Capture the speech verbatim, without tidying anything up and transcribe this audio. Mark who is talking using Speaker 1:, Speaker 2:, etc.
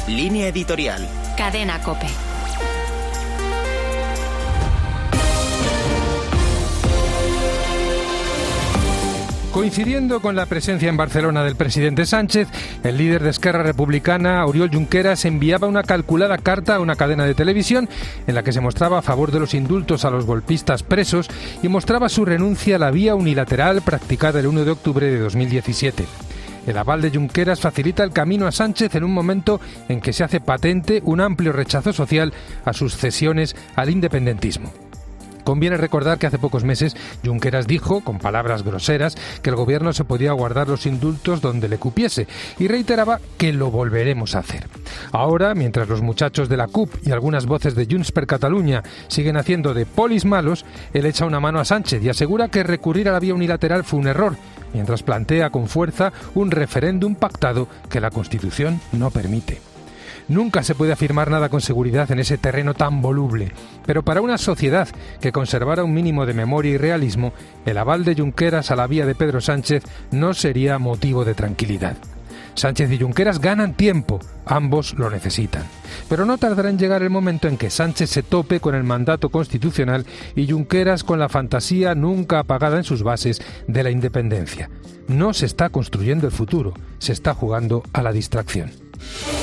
Speaker 1: Línea editorial.
Speaker 2: Cadena COPE.
Speaker 3: Coincidiendo con la presencia en Barcelona del presidente Sánchez, el líder de Esquerra Republicana, Oriol Junqueras, enviaba una calculada carta a una cadena de televisión en la que se mostraba a favor de los indultos a los golpistas presos y mostraba su renuncia a la vía unilateral practicada el uno de octubre de dos mil diecisiete. El aval de Junqueras facilita el camino a Sánchez en un momento en que se hace patente un amplio rechazo social a sus cesiones al independentismo. Conviene recordar que hace pocos meses Junqueras dijo, con palabras groseras, que el gobierno se podía guardar los indultos donde le cupiese y reiteraba que lo volveremos a hacer. Ahora, mientras los muchachos de la C U P y algunas voces de Junts per Catalunya siguen haciendo de polis malos, él echa una mano a Sánchez y asegura que recurrir a la vía unilateral fue un error, mientras plantea con fuerza un referéndum pactado que la Constitución no permite. Nunca se puede afirmar nada con seguridad en ese terreno tan voluble, pero para una sociedad que conservara un mínimo de memoria y realismo, el aval de Junqueras a la vía de Pedro Sánchez no sería motivo de tranquilidad. Sánchez y Junqueras ganan tiempo, ambos lo necesitan. Pero no tardará en llegar el momento en que Sánchez se tope con el mandato constitucional y Junqueras con la fantasía nunca apagada en sus bases de la independencia. No se está construyendo el futuro, se está jugando a la distracción.